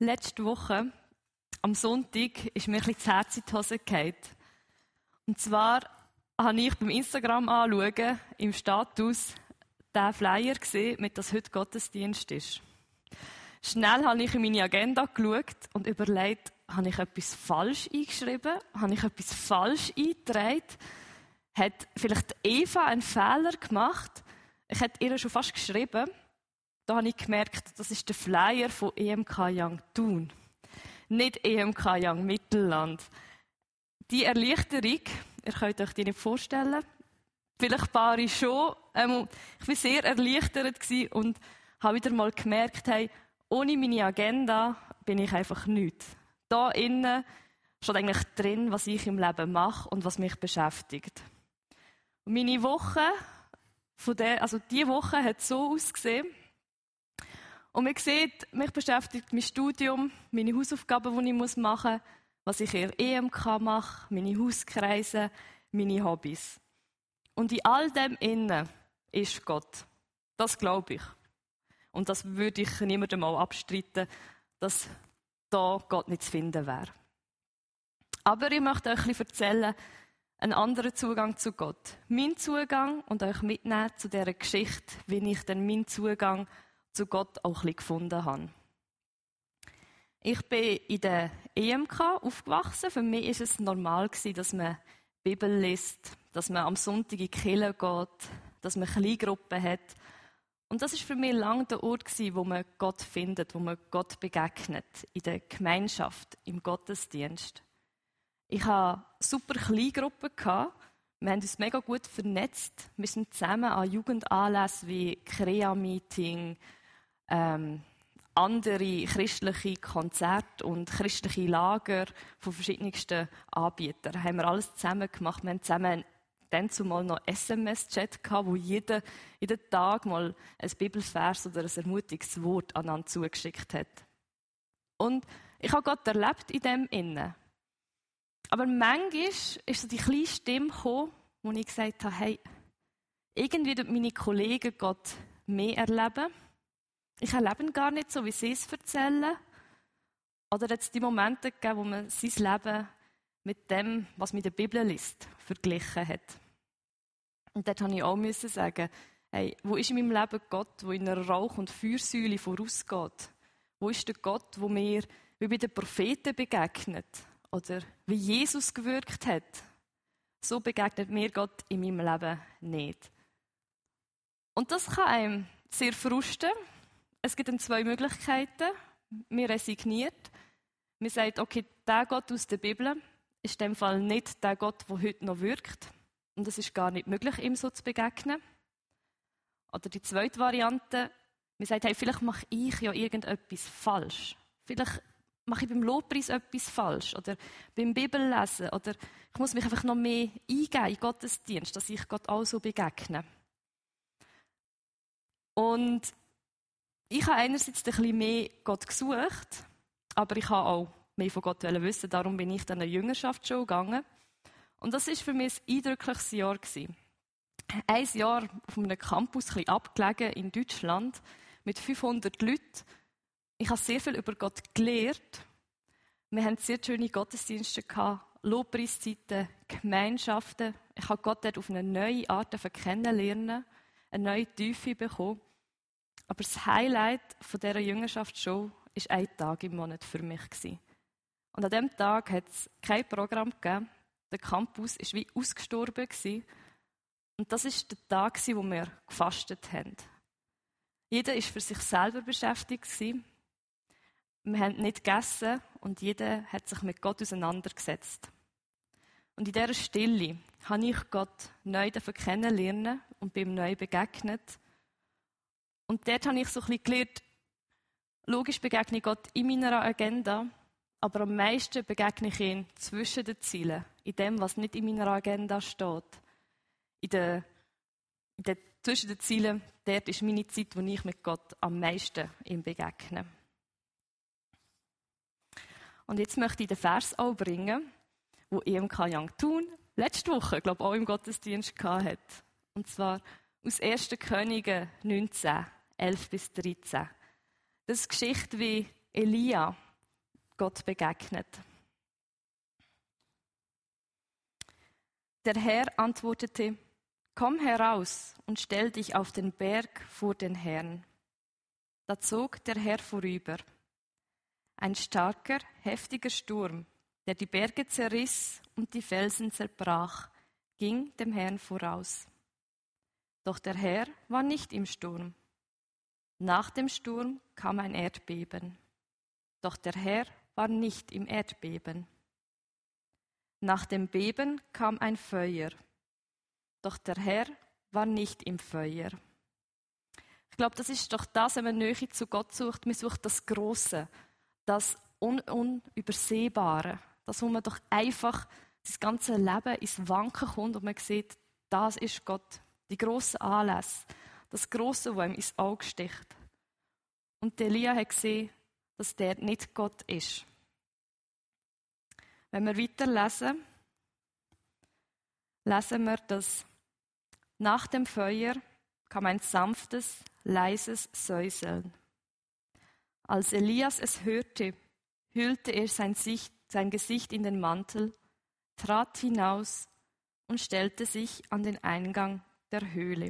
Letzte Woche, am Sonntag, ist mir ein bisschen das Herz in die Hose gefallen. Und zwar habe ich beim Instagram anschauen, im Status, den Flyer gesehen, mit dass heute Gottesdienst ist. Schnell habe ich in meine Agenda geschaut und überlegt, habe ich etwas falsch eingeschrieben? Habe ich etwas falsch eingetragen? Hat vielleicht Eva einen Fehler gemacht? Ich hätte ihr schon fast geschrieben. Da habe ich gemerkt, das ist der Flyer von EMK Young Thun. Nicht EMK Young Mittelland. Die Erleichterung, ihr könnt euch die nicht vorstellen, vielleicht ein paar schon. Ich war sehr erleichtert und habe wieder mal gemerkt, hey, ohne meine Agenda bin ich einfach nichts. Da innen steht eigentlich drin, was ich im Leben mache und was mich beschäftigt. Und meine Woche, diese Woche hat so ausgesehen. Und man sieht, mich beschäftigt mein Studium, meine Hausaufgaben, die ich machen muss, was ich in der EMK mache, meine Hauskreise, meine Hobbys. Und in all dem innen ist Gott. Das glaube ich. Und das würde ich niemandem mal abstreiten, dass da Gott nicht zu finden wäre. Aber ich möchte euch ein bisschen erzählen, einen anderen Zugang zu Gott. Mein Zugang und euch mitnehmen zu dieser Geschichte, wie ich dann meinen Zugang zu Gott auch ein bisschen gefunden habe. Ich bin in der EMK aufgewachsen. Für mich war es normal, dass man Bibel liest, dass man am Sonntag in die Kirche geht, dass man Kleingruppen hat. Und das war für mich lange der Ort, wo man Gott findet, wo man Gott begegnet, in der Gemeinschaft, im Gottesdienst. Ich hatte super Kleingruppen. Wir haben uns mega gut vernetzt. Wir sind zusammen an Jugendanlässen wie Crea-Meeting, andere christliche Konzerte und christliche Lager von verschiedensten Anbietern. Haben wir alles zusammen gemacht. Wir haben zusammen dann zumal noch SMS-Chat gehabt, wo jeden Tag mal ein Bibelvers oder ein ermutigendes Wort aneinander zugeschickt hat. Und ich habe Gott erlebt in dem Innen. Aber manchmal ist so die kleine Stimme gekommen, wo ich gesagt habe, hey, irgendwie dürfen meine Kollegen Gott mehr erleben. Ich erlebe ihn gar nicht so, wie sie es erzählen. Oder hat es die Momente gegeben, wo man sein Leben mit dem, was man in der Bibel liest, verglichen hat. Und dort musste ich auch sagen, hey, wo ist in meinem Leben Gott, der in einer Rauch- und Feuersäule vorausgeht? Wo ist der Gott, der mir wie bei den Propheten begegnet? Oder wie Jesus gewirkt hat? So begegnet mir Gott in meinem Leben nicht. Und das kann einem sehr frusten. Es gibt dann zwei Möglichkeiten. Man resigniert. Man sagt, okay, der Gott aus der Bibel ist in dem Fall nicht der Gott, der heute noch wirkt. Und es ist gar nicht möglich, ihm so zu begegnen. Oder die zweite Variante, man sagt, hey, vielleicht mache ich ja irgendetwas falsch. Vielleicht mache ich beim Lobpreis etwas falsch. Oder beim Bibellesen. Oder ich muss mich einfach noch mehr eingeben in Gottesdienst, dass ich Gott auch so begegne. Und ich habe einerseits ein bisschen mehr Gott gesucht, aber ich habe auch mehr von Gott wissen. Darum bin ich dann in eine Jüngerschaftsschule gegangen. Und das war für mich ein eindrückliches Jahr. Ein Jahr auf einem Campus, ein bisschen abgelegen in Deutschland, mit 500 Leuten. Ich habe sehr viel über Gott gelernt. Wir hatten sehr schöne Gottesdienste, Lobpreiszeiten, Gemeinschaften. Ich habe Gott dort auf eine neue Art kennenlernen, eine neue Tiefe bekommen. Aber das Highlight von dieser Jüngerschaftsshow war ein Tag im Monat für mich. Und an diesem Tag hat es kein Programm gegeben. Der Campus war wie ausgestorben. Und das war der Tag, wo wir gefastet haben. Jeder war für sich selber beschäftigt. Wir haben nicht gegessen und jeder hat sich mit Gott auseinandergesetzt. Und in dieser Stille habe ich Gott neu kennenlernen und bin ihm neu begegnet. Und dort habe ich so ein bisschen gelernt, logisch begegne ich Gott in meiner Agenda, aber am meisten begegne ich ihn zwischen den Zielen, in dem, was nicht in meiner Agenda steht. Zwischen den Zielen, dort ist meine Zeit, wo ich mit Gott am meisten ihm begegne. Und jetzt möchte ich den Vers auch bringen, wo EMK Young Thun letzte Woche, glaube ich, auch im Gottesdienst hatte. Und zwar aus 1. Könige 19, 11 bis 13. Das ist die Geschichte, wie Elia Gott begegnet. Der Herr antwortete: Komm heraus und stell dich auf den Berg vor den Herrn. Da zog der Herr vorüber. Ein starker, heftiger Sturm, der die Berge zerriss und die Felsen zerbrach, ging dem Herrn voraus. Doch der Herr war nicht im Sturm. Nach dem Sturm kam ein Erdbeben. Doch der Herr war nicht im Erdbeben. Nach dem Beben kam ein Feuer. Doch der Herr war nicht im Feuer. Ich glaube, das ist doch das, wenn man Nähe zu Gott sucht. Man sucht das Grosse, das Unübersehbare. Das, wo man doch einfach das ganze Leben ins Wanken kommt und man sieht, das ist Gott. Die grossen Anlässe, das Grosse, was ihm ins Auge sticht. Und Elia hat gesehen, dass der nicht Gott ist. Wenn wir weiterlesen, lesen wir, dass nach dem Feuer kam ein sanftes, leises Säuseln. Als Elias es hörte, hüllte er sein Gesicht in den Mantel, trat hinaus und stellte sich an den Eingang der Höhle.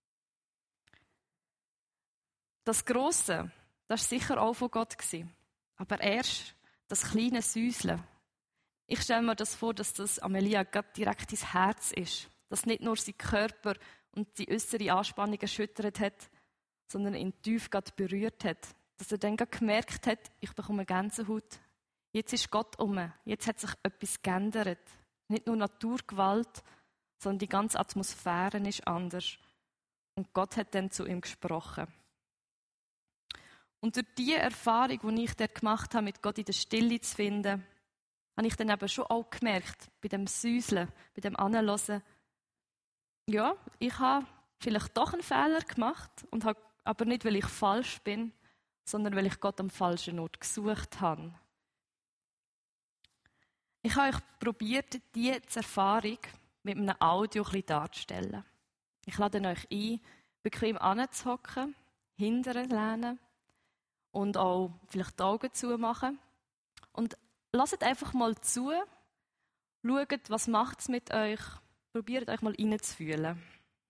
Das Grosse, das war sicher auch von Gott, aber erst das kleine Säuseln. Ich stelle mir das vor, dass das Elia direkt ins Herz ist. Dass nicht nur sein Körper und die äußere Anspannung erschüttert hat, sondern ihn tief berührt hat. Dass er dann gemerkt hat, ich bekomme Gänsehaut. Jetzt ist Gott um. Jetzt hat sich etwas geändert. Nicht nur Naturgewalt, sondern die ganze Atmosphäre ist anders. Und Gott hat dann zu ihm gesprochen. Und durch diese Erfahrung, die ich dort gemacht habe, mit Gott in der Stille zu finden, habe ich dann eben schon auch gemerkt, bei dem Säuseln, bei dem Anhören, ja, ich habe vielleicht doch einen Fehler gemacht, und habe, aber nicht, weil ich falsch bin, sondern weil ich Gott am falschen Ort gesucht habe. Ich habe euch probiert, diese Erfahrung mit einem Audio ein bisschen darzustellen. Ich lade euch ein, bequem anzuhocken, hinterher lehnen und auch vielleicht die Augen zumachen. Und lasst einfach mal zu, schaut, was macht es mit euch, probiert euch mal reinzufühlen.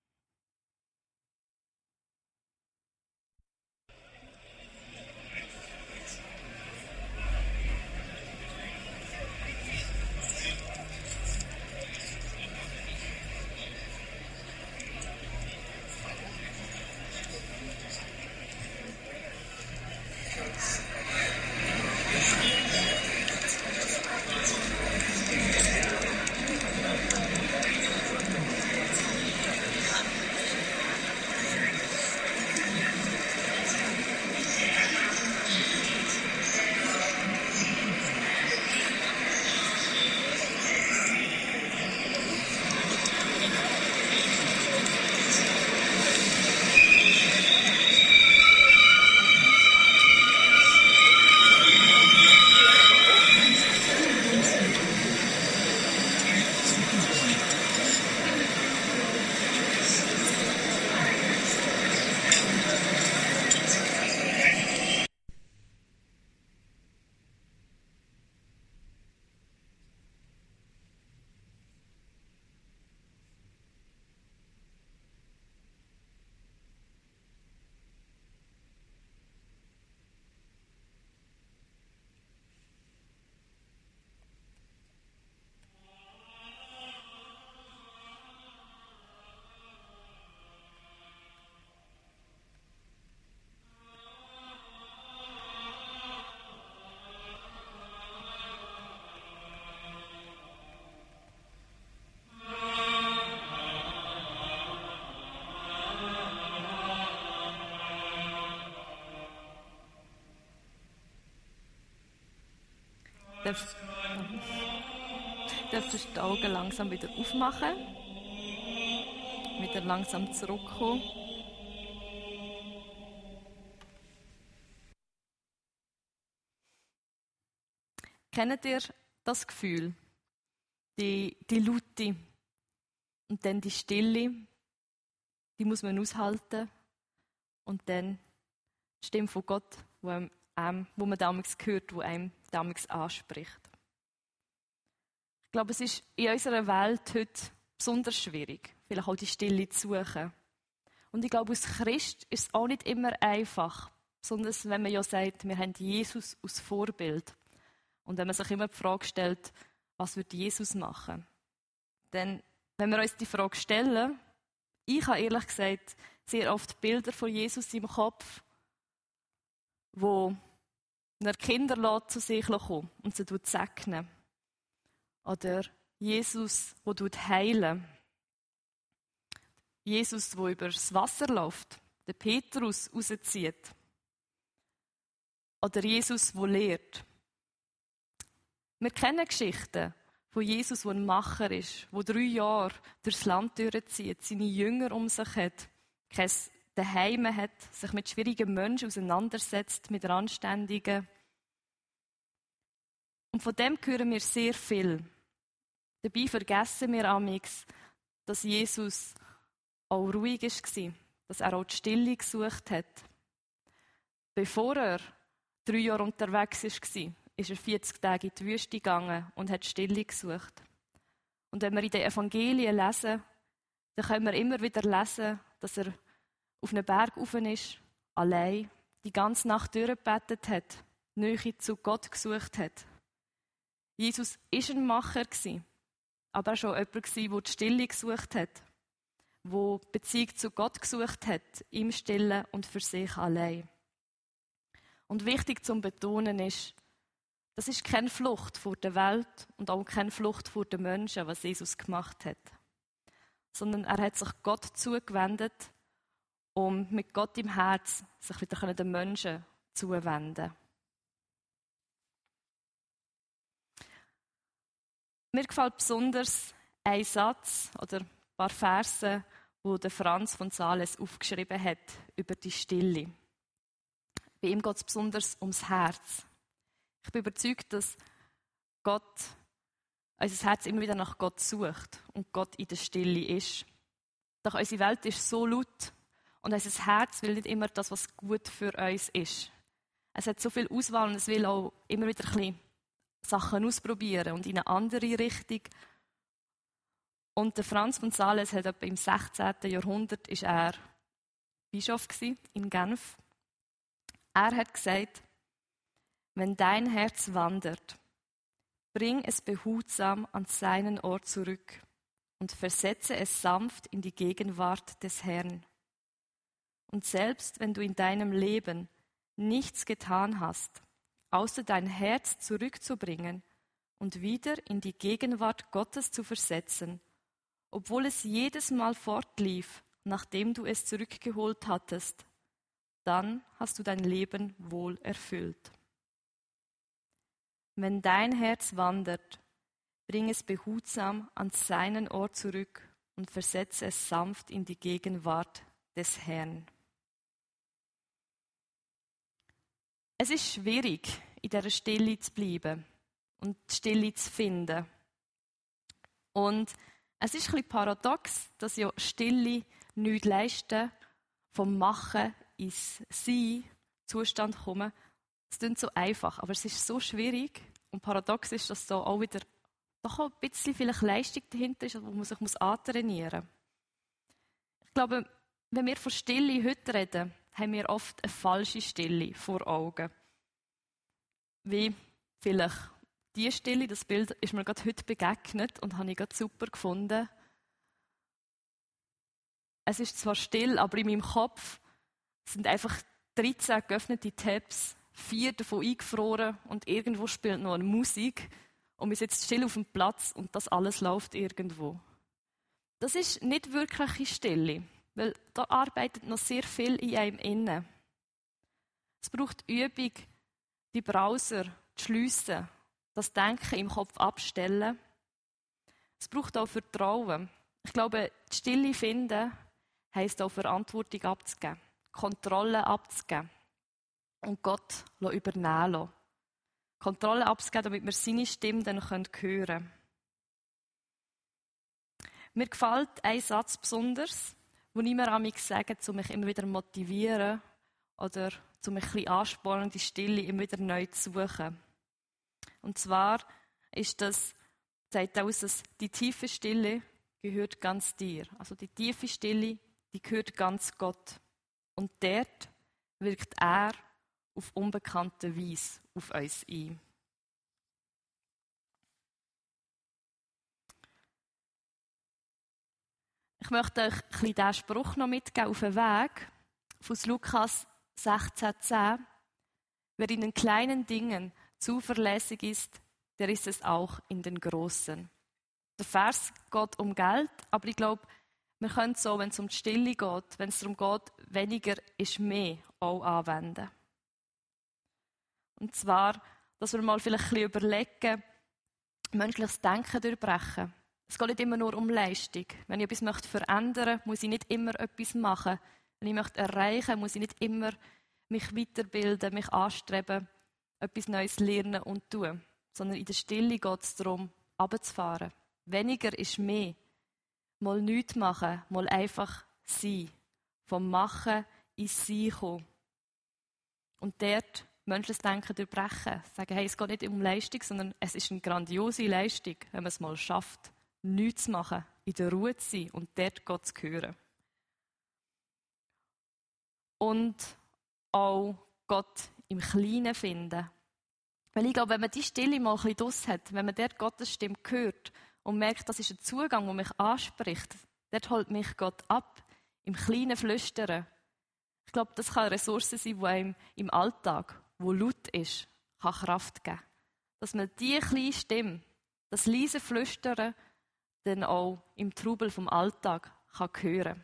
Dürftest du die Augen langsam wieder aufmachen, wieder langsam zurückkommen. Kennt ihr das Gefühl? Die Laute und dann die Stille, die muss man aushalten. Und dann die Stimme von Gott, die einem wo man damals hört, wo einem damals anspricht. Ich glaube, es ist in unserer Welt heute besonders schwierig, vielleicht auch die Stille zu suchen. Und ich glaube, als Christ ist es auch nicht immer einfach, besonders wenn man ja sagt, wir haben Jesus als Vorbild. Und wenn man sich immer die Frage stellt, was würde Jesus machen? Denn wenn wir uns die Frage stellen, ich habe ehrlich gesagt sehr oft Bilder von Jesus im Kopf, wo er Kinder zu sich kommen und sie segnen. Oder Jesus, der heilen. Jesus, der über das Wasser läuft, den Petrus rauszieht. Oder Jesus, der lehrt. Wir kennen Geschichten von Jesus, der ein Macher ist, der 3 Jahre durchs Land durchzieht, seine Jünger um sich hat, kein Daheim hat, sich mit schwierigen Menschen auseinandersetzt, mit Randständigen. Und von dem hören wir sehr viel. Dabei vergessen wir amigs, dass Jesus auch ruhig war, dass er auch die Stille gesucht hat. Bevor er 3 Jahre unterwegs war, ist er 40 Tage in die Wüste gegangen und hat Stille gesucht. Und wenn wir in den Evangelien lesen, dann können wir immer wieder lesen, dass er auf einem Berg rauf ist, allein, die ganze Nacht durchgebetet hat, Nähe zu Gott gesucht hat. Jesus war ein Macher, aber auch schon jemand, der die Stille gesucht hat, der die Beziehung zu Gott gesucht hat, im Stillen und für sich allein. Und wichtig zu betonen ist, das ist keine Flucht vor der Welt und auch keine Flucht vor den Menschen, was Jesus gemacht hat. Sondern er hat sich Gott zugewendet, um mit Gott im Herz sich wieder den Menschen zuwenden. Mir gefällt besonders ein Satz oder ein paar Verse, wo der Franz von Sales aufgeschrieben hat über die Stille. Bei ihm geht es besonders ums Herz. Ich bin überzeugt, dass unser Herz immer wieder nach Gott sucht und Gott in der Stille ist. Doch unsere Welt ist so laut und unser Herz will nicht immer das, was gut für uns ist. Es hat so viel Auswahl und es will auch immer wieder ein bisschen Sachen ausprobieren und in eine andere Richtung. Und der Franz von Sales hat etwa im 16. Jahrhundert ist er Bischof in Genf. Er hat gesagt, wenn dein Herz wandert, bring es behutsam an seinen Ort zurück und versetze es sanft in die Gegenwart des Herrn. Und selbst wenn du in deinem Leben nichts getan hast, außer dein Herz zurückzubringen und wieder in die Gegenwart Gottes zu versetzen, obwohl es jedes Mal fortlief, nachdem du es zurückgeholt hattest, dann hast du dein Leben wohl erfüllt. Wenn dein Herz wandert, bring es behutsam an seinen Ort zurück und versetze es sanft in die Gegenwart des Herrn. Es ist schwierig, in dieser Stille zu bleiben und die Stille zu finden. Und es ist ein bisschen paradox, dass ja Stille nichts leisten, vom Machen ins Sein-Zustand kommen. Es klingt so einfach, aber es ist so schwierig. Und paradox ist, dass da auch wieder doch auch ein bisschen vielleicht Leistung dahinter ist, wo man sich antrainieren muss. Ich glaube, wenn wir von Stille heute reden, haben wir oft eine falsche Stille vor Augen. Wie vielleicht diese Stille, das Bild ist mir gerade heute begegnet und habe ich gerade super gefunden. Es ist zwar still, aber in meinem Kopf sind einfach 13 geöffnete Tabs, 4 davon eingefroren und irgendwo spielt noch eine Musik und wir sitzen still auf dem Platz und das alles läuft irgendwo. Das ist nicht wirkliche Stille, weil da arbeitet noch sehr viel in einem innen. Es braucht Übung, die Browser zu schliessen, das Denken im Kopf abstellen. Es braucht auch Vertrauen. Ich glaube, die Stille finden heisst auch Verantwortung abzugeben, Kontrolle abzugeben und Gott übernehmen lassen. Kontrolle abzugeben, damit wir seine Stimme dann hören können. Mir gefällt ein Satz besonders, den ich mir sage, um mich immer wieder zu motivieren oder um ein bisschen anspornen, die Stille immer wieder neu zu suchen. Und zwar zeigt aus, dass die tiefe Stille gehört ganz dir. Also die tiefe Stille, die gehört ganz Gott. Und dort wirkt er auf unbekannte Weise auf uns ein. Ich möchte euch ein bisschen diesen Spruch noch mitgeben auf den Weg. Aus Lukas 16,10. Wer in den kleinen Dingen zuverlässig ist, der ist es auch in den großen. Der Vers geht um Geld, aber ich glaube, wir können so, wenn es um die Stille geht, wenn es darum geht, weniger ist mehr, auch anwenden. Und zwar, dass wir mal vielleicht ein bisschen überlegen, menschliches Denken durchbrechen. Es geht nicht immer nur um Leistung. Wenn ich etwas verändern möchte, muss ich nicht immer etwas machen. Wenn ich möchte erreichen, muss ich nicht immer mich weiterbilden, mich anstreben, etwas Neues lernen und tun. Sondern in der Stille geht es darum, runterzufahren. Weniger ist mehr. Mal nichts machen, mal einfach sein. Vom Machen ins Sein kommen. Und dort menschliches Denken durchbrechen. Sagen, hey, es geht nicht um Leistung, sondern es ist eine grandiose Leistung, wenn man es mal schafft, nichts zu machen, in der Ruhe zu sein und dort Gott zu hören. Und auch Gott im Kleinen finden. Weil ich glaube, wenn man die Stille mal ein bisschen draus hat, wenn man dort Gottes Stimme hört und merkt, das ist ein Zugang, der mich anspricht, dort holt mich Gott ab, im kleinen Flüstern. Ich glaube, das kann eine Ressource sein, die einem im Alltag, wo laut ist, kann Kraft geben. Dass man diese kleine Stimme, das leise Flüstern, dann auch im Trubel vom Alltag kann hören.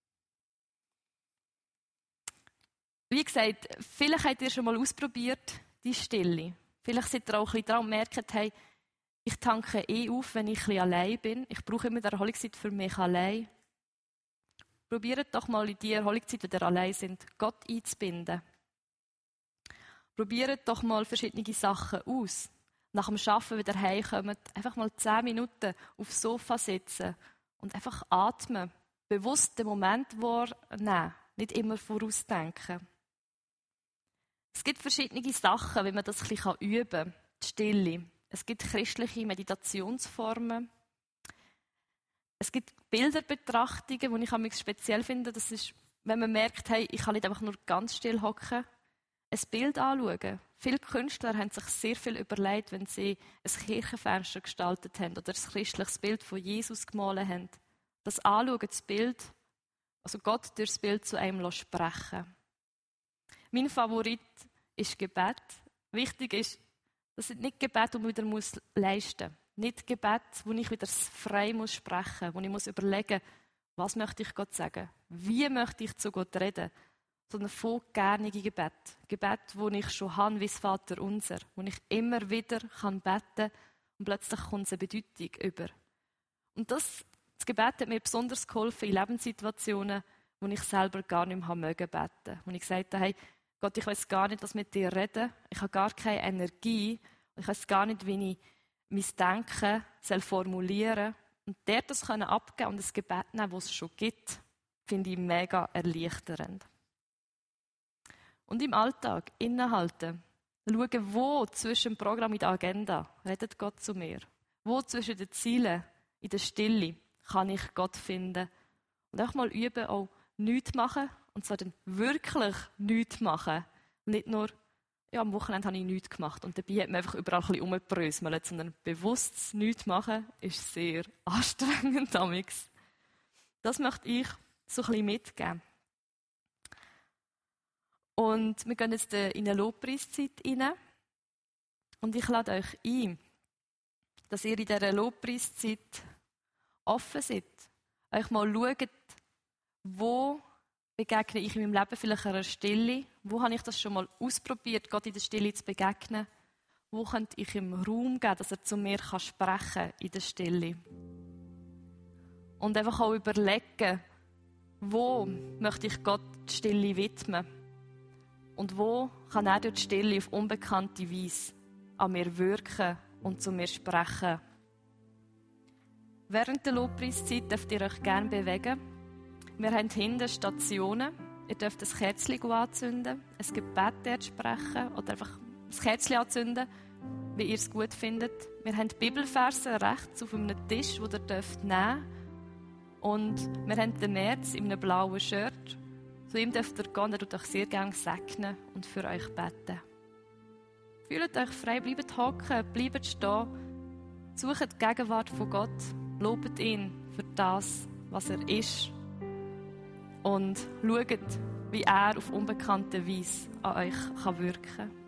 Wie gesagt, vielleicht habt ihr schon mal ausprobiert, die Stille. Vielleicht seid ihr auch ein bisschen dran und merkt, hey, ich tanke auf, wenn ich ein bisschen allein bin. Ich brauche immer die Erholungszeit für mich allein. Probiert doch mal in die Erholungszeit, wenn ihr allein sind, Gott einzubinden. Probiert doch mal verschiedene Sachen aus. Nach dem Arbeiten wieder heimkommt, einfach mal 10 Minuten aufs Sofa sitzen und einfach atmen. Bewusst den Moment wahrnehmen, nicht immer vorausdenken. Es gibt verschiedene Sachen, wie man das ein bisschen üben kann. Die Stille. Es gibt christliche Meditationsformen. Es gibt Bilderbetrachtungen, die ich manchmal speziell finde. Das ist, wenn man merkt, hey, ich kann nicht einfach nur ganz still hocken, ein Bild anschauen. Viele Künstler haben sich sehr viel überlegt, wenn sie ein Kirchenfenster gestaltet haben oder ein christliches Bild von Jesus gemalt haben. Das Anschauen, das Bild, also Gott durch das Bild zu einem sprechen. Mein Favorit ist Gebet. Wichtig ist, das sind nicht Gebet, die man wieder leisten muss. Nicht Gebet, wo ich wieder frei sprechen muss, wo ich muss überlegen, was möchte ich Gott sagen? Wie möchte ich zu Gott reden? Sondern voll gernige Gebet. Gebet, wo ich schon habe, wie das Vaterunser. Wo ich immer wieder kann beten und plötzlich kommt eine Bedeutung über. Und das Gebet hat mir besonders geholfen in Lebenssituationen, wo ich selber gar nicht mehr beten möchte. Wo ich gesagt habe, hey, Gott, ich weiß gar nicht, was mit dir reden. Ich habe gar keine Energie. Ich weiß gar nicht, wie ich mein Denken formulieren soll. Und dort das abgeben und ein Gebet nehmen, das es schon gibt, finde ich mega erleichternd. Und im Alltag innehalten. Schauen, wo zwischen dem Programm und der Agenda redet Gott zu mir. Wo zwischen den Zielen, in der Stille, kann ich Gott finden. Und auch mal üben, auch nichts machen. Und zwar dann wirklich nichts machen. Nicht nur, ja, am Wochenende habe ich nichts gemacht. Und dabei hat man einfach überall ein bisschen rumgebröselt. Sondern bewusstes nichts machen ist sehr anstrengend damals. Das möchte ich so ein bisschen mitgeben. Und wir gehen jetzt in eine Lobpreiszeit rein. Und ich lade euch ein, dass ihr in dieser Lobpreiszeit offen seid. Euch mal schaut, wo begegne ich in meinem Leben vielleicht einer Stille? Wo habe ich das schon mal ausprobiert, Gott in der Stille zu begegnen? Wo könnte ich ihm Raum geben, dass er zu mir sprechen kann in der Stille? Und einfach auch überlegen, wo möchte ich Gott die Stille widmen? Und wo kann er durch die Stille auf unbekannte Weise an mir wirken und zu mir sprechen? Während der Lobpreiszeit dürft ihr euch gerne bewegen. Wir haben hinten Stationen. Ihr dürft ein Kerzchen anzünden, ein Gebet dort sprechen oder einfach ein Kerzchen anzünden, wie ihr es gut findet. Wir haben die Bibelverse rechts auf einem Tisch, den ihr dürft nehmen. Und wir haben den März in einem blauen Shirt. Zu ihm dürft ihr gehen, er tut euch sehr gerne segnen und für euch beten. Fühlt euch frei, bleibt hocken, bleibt stehen, sucht die Gegenwart von Gott, lobt ihn für das, was er ist und schaut, wie er auf unbekannte Weise an euch wirken kann.